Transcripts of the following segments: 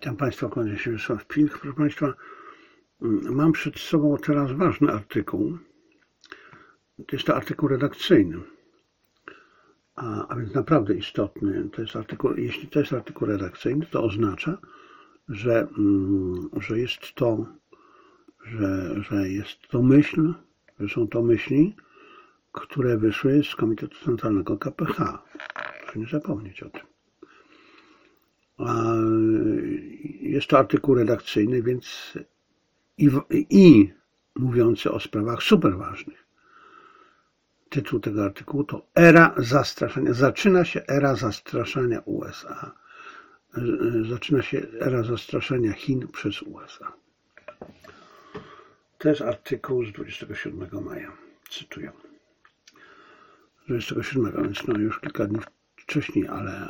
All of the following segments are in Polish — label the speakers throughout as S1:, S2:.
S1: Witam Państwa, kłaniam się Wiesław Pilch. Proszę Państwa, mam przed sobą teraz ważny artykuł. Jest to artykuł redakcyjny, a więc naprawdę istotny. To jest artykuł, jeśli to jest artykuł redakcyjny, to oznacza, że jest to myśl, że są to myśli, które wyszły z Komitetu Centralnego KPH. Proszę nie zapomnieć o tym. Jest to artykuł redakcyjny, więc i mówiący o sprawach super ważnych. Tytuł tego artykułu to Era zastraszania. Zaczyna się era zastraszania USA. Zaczyna się era zastraszania Chin przez USA. To jest artykuł z 27 maja. Cytuję. 27, więc już kilka dni wcześniej, ale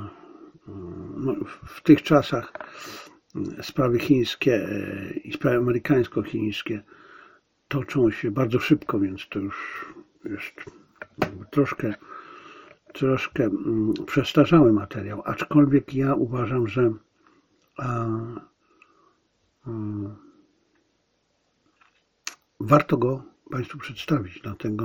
S1: w tych czasach sprawy chińskie i sprawy amerykańsko-chińskie toczą się bardzo szybko, więc to już jest troszkę przestarzały materiał, aczkolwiek ja uważam, że warto go Państwu przedstawić, dlatego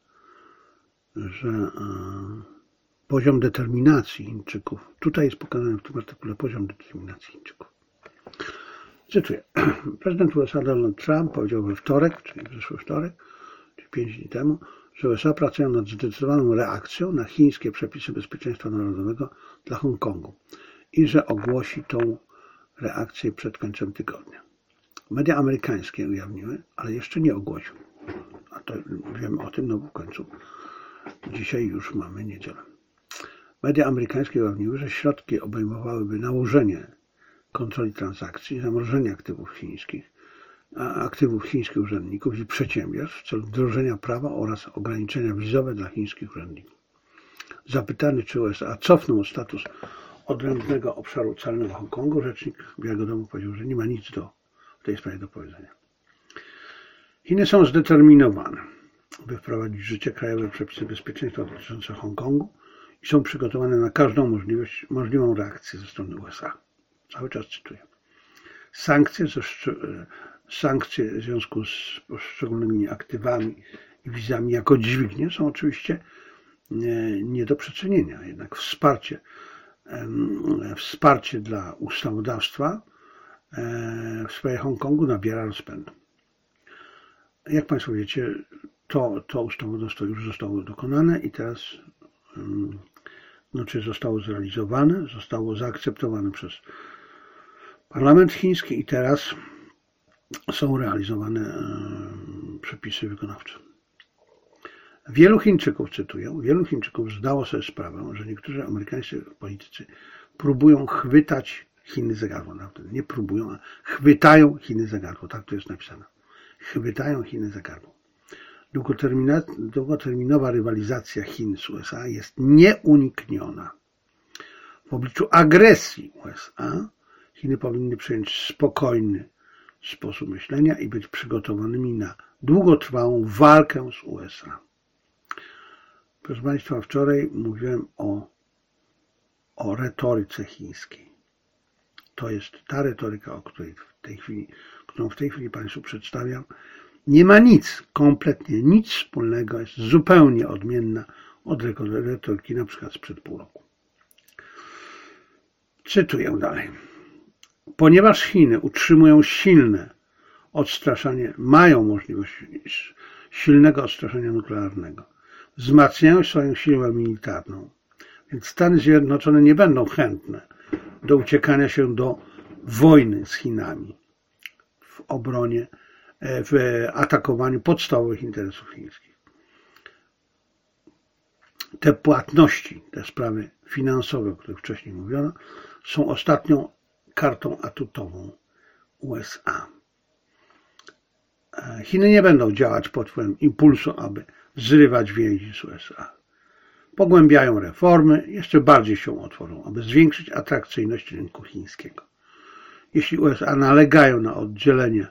S1: że poziom determinacji Chińczyków, tutaj jest pokazany w tym artykule poziom determinacji Chińczyków. Cytuję. Prezydent USA Donald Trump powiedział we wtorek, czyli w zeszły wtorek, czyli 5 dni temu, że USA pracują nad zdecydowaną reakcją na chińskie przepisy bezpieczeństwa narodowego dla Hongkongu i że ogłosi tą reakcję przed końcem tygodnia. Media amerykańskie ujawniły, ale jeszcze nie ogłosił. A to wiemy o tym, no bo w końcu dzisiaj już mamy niedzielę. Media amerykańskie ujawniły, że środki obejmowałyby nałożenie kontroli transakcji, zamrożenie aktywów chińskich urzędników i przedsiębiorstw w celu wdrożenia prawa oraz ograniczenia wizowe dla chińskich urzędników. Zapytany, czy USA cofną status odrębnego obszaru celnego Hongkongu, rzecznik Białego Domu powiedział, że nie ma nic w tej sprawie do powiedzenia. Chiny są zdeterminowane, by wprowadzić w życie krajowe przepisy bezpieczeństwa dotyczące Hongkongu i są przygotowane na każdą możliwą reakcję ze strony USA. Cały czas cytuję. Sankcje w związku z poszczególnymi aktywami i wizami jako dźwignie są oczywiście nie do przecenienia. Jednak wsparcie dla ustawodawstwa w sprawie Hongkongu nabiera rozpędu. Jak Państwo wiecie, to ustawodawstwo już zostało dokonane i teraz czy zostało zrealizowane, zostało zaakceptowane przez parlament chiński i teraz są realizowane przepisy wykonawcze. Wielu Chińczyków, cytuję, zdało sobie sprawę, że niektórzy amerykańscy politycy próbują chwytać Chiny za gardło. Nie próbują, a chwytają Chiny za gardło. Tak to jest napisane. Chwytają Chiny za gardło. Długoterminowa rywalizacja Chin z USA jest nieunikniona. W obliczu agresji USA Chiny powinny przyjąć spokojny sposób myślenia i być przygotowanymi na długotrwałą walkę z USA. Proszę Państwa, wczoraj mówiłem o retoryce chińskiej. To jest ta retoryka, którą w tej chwili Państwu przedstawiam. Nie ma kompletnie nic wspólnego, jest zupełnie odmienna od retoryki na przykład sprzed pół roku. Cytuję dalej. Ponieważ Chiny utrzymują mają możliwość silnego odstraszania nuklearnego, wzmacniają swoją siłę militarną, więc Stany Zjednoczone nie będą chętne do uciekania się do wojny z Chinami w atakowaniu podstawowych interesów chińskich. Te płatności, te sprawy finansowe, o których wcześniej mówiono, są ostatnią kartą atutową USA. Chiny nie będą działać pod wpływem impulsu, aby zrywać więzi z USA. Pogłębiają reformy, jeszcze bardziej się otworzą, aby zwiększyć atrakcyjność rynku chińskiego. Jeśli USA nalegają na oddzielenie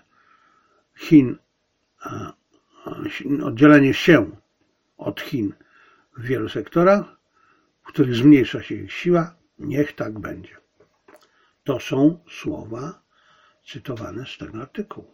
S1: się od Chin w wielu sektorach, w których zmniejsza się ich siła, niech tak będzie. To są słowa cytowane z tego artykułu.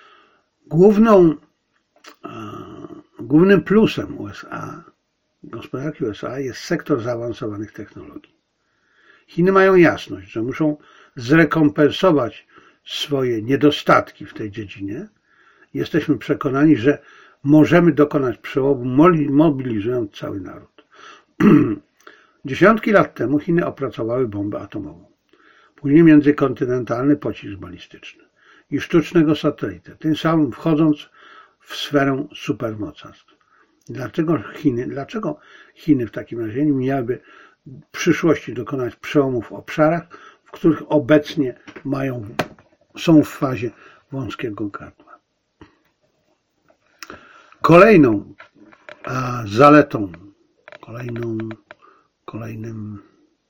S1: Głównym plusem gospodarki USA jest sektor zaawansowanych technologii. Chiny mają jasność, że muszą zrekompensować swoje niedostatki w tej dziedzinie. Jesteśmy przekonani, że możemy dokonać przełomu, mobilizując cały naród. Dziesiątki lat temu Chiny opracowały bombę atomową, później międzykontynentalny pocisk balistyczny i sztucznego satelitę, tym samym wchodząc w sferę supermocarstw. Dlaczego Chiny w takim razie nie miałyby w przyszłości dokonać przełomów w obszarach, w których obecnie są w fazie wąskiego gardła? Kolejną zaletą, kolejnym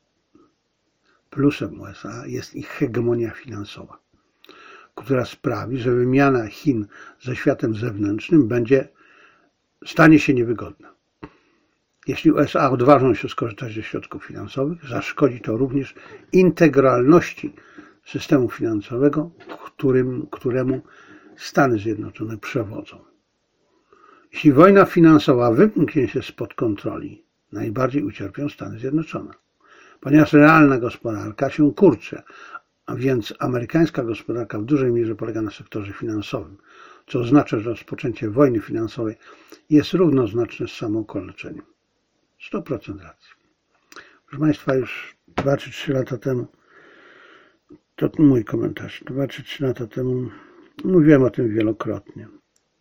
S1: plusem USA jest ich hegemonia finansowa, która sprawi, że wymiana Chin ze światem zewnętrznym stanie się niewygodna. Jeśli USA odważą się skorzystać ze środków finansowych, zaszkodzi to również integralności systemu finansowego, któremu Stany Zjednoczone przewodzą. Jeśli wojna finansowa wymknie się spod kontroli, najbardziej ucierpią Stany Zjednoczone, ponieważ realna gospodarka się kurczy, a więc amerykańska gospodarka w dużej mierze polega na sektorze finansowym, co oznacza, że rozpoczęcie wojny finansowej jest równoznaczne z samookaleczeniem. 100% racji. Proszę Państwa, już 2 czy 3 lata temu, to mój komentarz, 2 czy 3 lata temu mówiłem o tym wielokrotnie.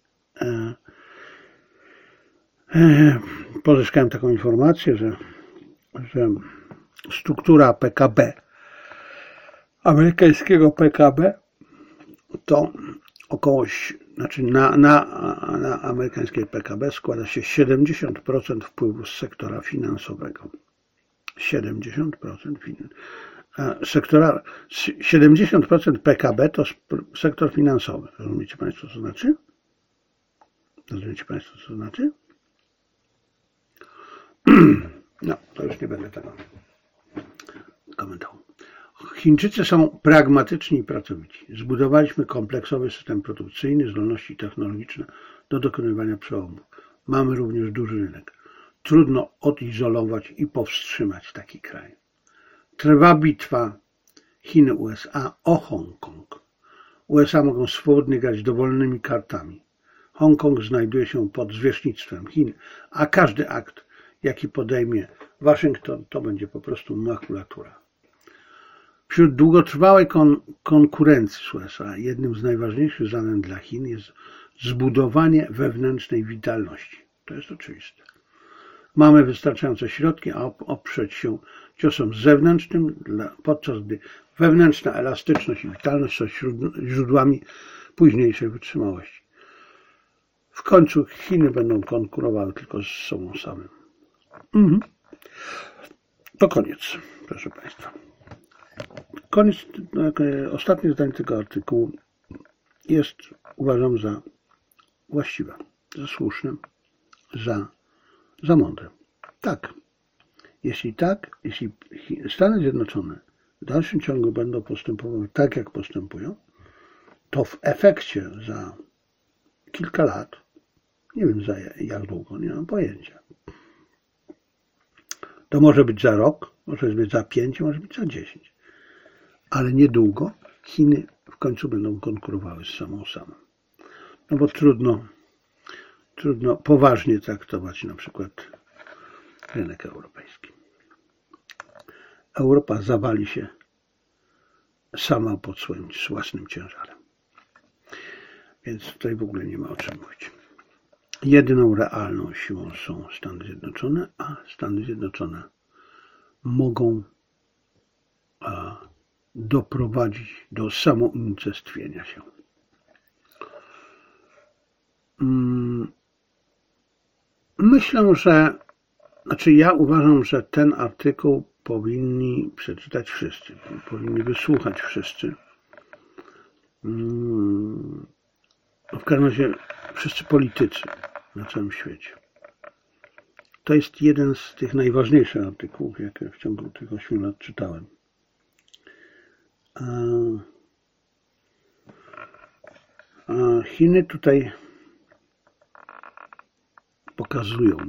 S1: Pozyskałem taką informację, że struktura PKB, amerykańskiego PKB, to na amerykańskie PKB składa się 70% wpływu z sektora finansowego. 70% PKB to sektor finansowy. Rozumiecie Państwo, co to znaczy? No, to już nie będę tego komentował. Chińczycy są pragmatyczni i pracowici. Zbudowaliśmy kompleksowy system produkcyjny, zdolności technologiczne do dokonywania przełomów. Mamy również duży rynek. Trudno odizolować i powstrzymać taki kraj. Trwa bitwa Chiny-USA o Hongkong. USA mogą swobodnie grać dowolnymi kartami. Hongkong znajduje się pod zwierzchnictwem Chin, a każdy akt, jaki podejmie Waszyngton, to będzie po prostu makulatura. Wśród długotrwałej konkurencji z USA jednym z najważniejszych zadań dla Chin jest zbudowanie wewnętrznej witalności. To jest oczywiste. Mamy wystarczające środki, aby oprzeć się ciosom zewnętrznym, podczas gdy wewnętrzna elastyczność i witalność są źródłami późniejszej wytrzymałości. W końcu Chiny będą konkurowały tylko z sobą samym. To koniec, proszę Państwa. Ostatnie zdanie tego artykułu jest, uważam, za właściwe, za słuszne, za mądre. Jeśli Stany Zjednoczone w dalszym ciągu będą postępowały tak, jak postępują, to w efekcie za kilka lat, nie wiem za jak długo, nie mam pojęcia. To może być za rok, może być za 5, może być za 10. Ale niedługo Chiny w końcu będą konkurowały z samą. No bo trudno poważnie traktować na przykład rynek europejski. Europa zawali się sama pod swoim własnym ciężarem. Więc tutaj w ogóle nie ma o czym mówić. Jedyną realną siłą są Stany Zjednoczone, a Stany Zjednoczone mogą doprowadzić do samounicestwienia się. Ja uważam, że ten artykuł powinni przeczytać wszyscy, powinni wysłuchać wszyscy. W każdym razie wszyscy politycy na całym świecie. To jest jeden z tych najważniejszych artykułów, jakie w ciągu tych 8 lat czytałem. Chiny tutaj pokazują,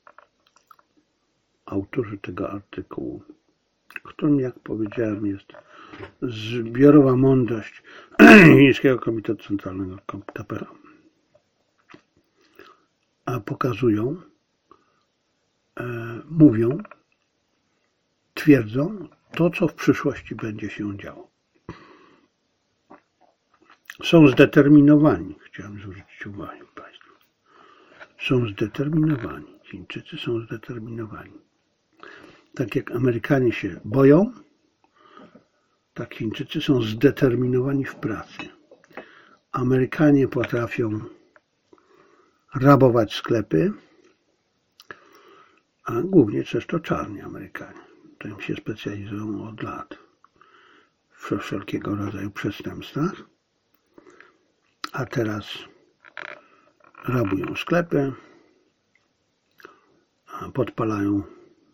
S1: autorzy tego artykułu, którym, jak powiedziałem, jest zbiorowa mądrość Chińskiego Komitetu Centralnego, KPH, a pokazują, mówią, twierdzą to, co w przyszłości będzie się działo. Są zdeterminowani, chciałem zwrócić uwagę Państwu, są zdeterminowani, Chińczycy są zdeterminowani. Tak jak Amerykanie się boją, tak Chińczycy są zdeterminowani w pracy. Amerykanie potrafią rabować sklepy, a głównie też to czarni Amerykanie. Tym się specjalizują od lat w wszelkiego rodzaju przestępstwach, a teraz rabują sklepy, podpalają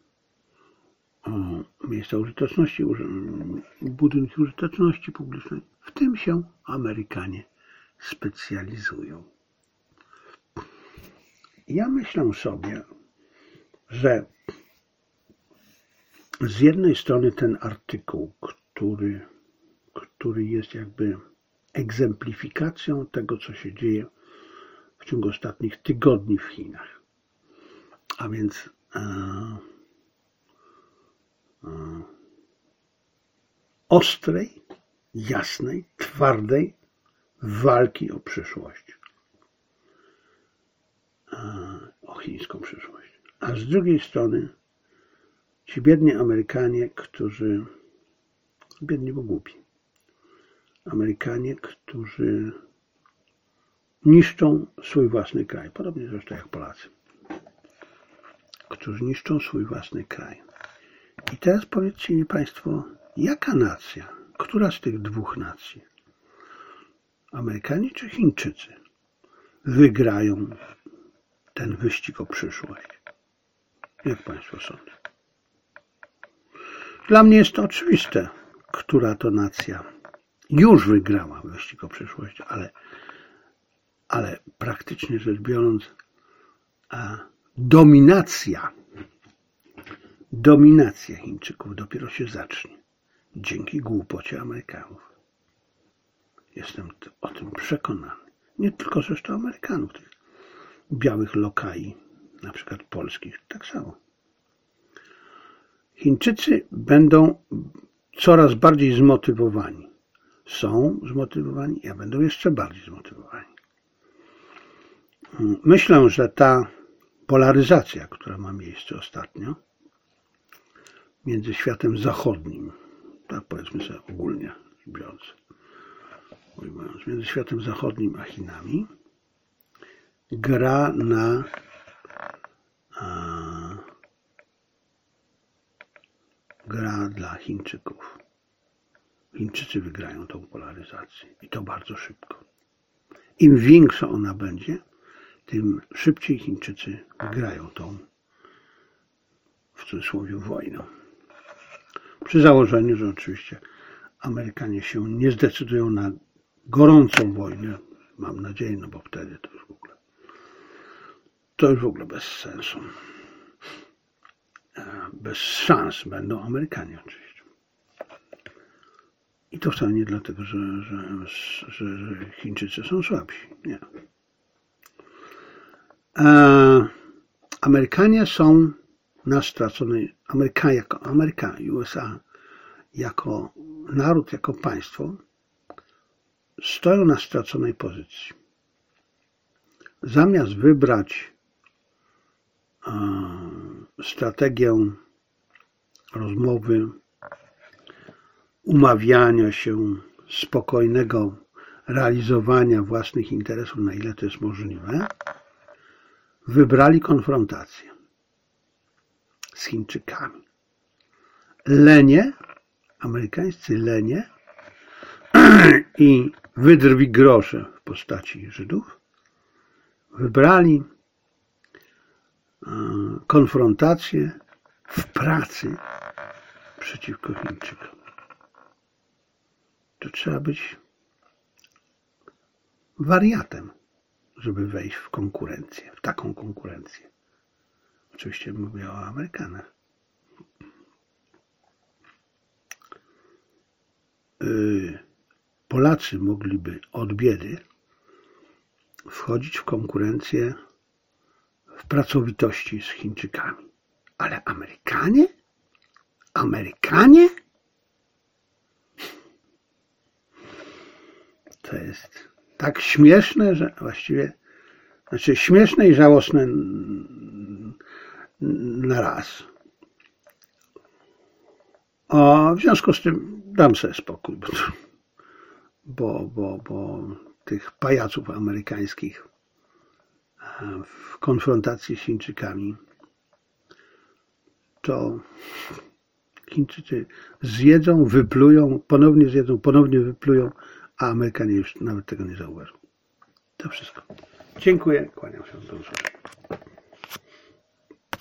S1: miejsca użyteczności, budynki użyteczności publicznej. W tym się Amerykanie specjalizują. Ja myślę sobie, że z jednej strony ten artykuł, który jest jakby egzemplifikacją tego, co się dzieje w ciągu ostatnich tygodni w Chinach, a więc ostrej, jasnej, twardej walki o przyszłość, o chińską przyszłość. A z drugiej strony ci biedni Amerykanie, którzy, biedni bo głupi, Amerykanie, którzy niszczą swój własny kraj, podobnie zresztą jak Polacy, którzy niszczą swój własny kraj. I teraz powiedzcie mi Państwo, jaka nacja, która z tych dwóch nacji, Amerykanie czy Chińczycy, wygrają ten wyścig o przyszłość? Jak Państwo sądzą? Dla mnie jest to oczywiste, która to nacja już wygrała wyścig o przyszłość, ale praktycznie rzecz biorąc, dominacja Chińczyków dopiero się zacznie dzięki głupocie Amerykanów. Jestem o tym przekonany. Nie tylko zresztą Amerykanów, tych białych lokai, na przykład polskich, tak samo. Chińczycy będą coraz bardziej zmotywowani. Są zmotywowani, a będą jeszcze bardziej zmotywowani. Myślę, że ta polaryzacja, która ma miejsce ostatnio między światem zachodnim, tak powiedzmy sobie ogólnie biorąc, między światem zachodnim a Chinami, gra dla Chińczyków. Chińczycy wygrają tą polaryzację i to bardzo szybko. Im większa ona będzie, tym szybciej Chińczycy wygrają tą, w cudzysłowie, wojnę. Przy założeniu, że oczywiście Amerykanie się nie zdecydują na gorącą wojnę, mam nadzieję, no bo wtedy to już w ogóle bez sensu. Bez szans będą Amerykanie oczywiście. I to wcale nie dlatego, że Chińczycy są słabsi. Nie. Amerykanie są na straconej, USA jako naród, jako państwo stoją na straconej pozycji. Zamiast wybrać strategię rozmowy, umawiania się, spokojnego realizowania własnych interesów, na ile to jest możliwe, wybrali konfrontację z Chińczykami. Lenie, amerykańscy lenie i wydrwi grosze w postaci Żydów wybrali konfrontację w pracy przeciwko Chińczykom. to trzeba być wariatem, żeby wejść w konkurencję, w taką konkurencję. Oczywiście mówię o Amerykanach. Polacy mogliby od biedy wchodzić w konkurencję w pracowitości z Chińczykami. Ale Amerykanie? Amerykanie? To jest tak śmieszne, że właściwie, znaczy śmieszne i żałosne na raz. A w związku z tym dam sobie spokój, bo tych pajaców amerykańskich w konfrontacji z Chińczykami to Chińczycy zjedzą, wyplują, ponownie wyplują, a Amerykanie już nawet tego nie zauważą. To wszystko. Dziękuję, kłaniam się, do usłyszenia.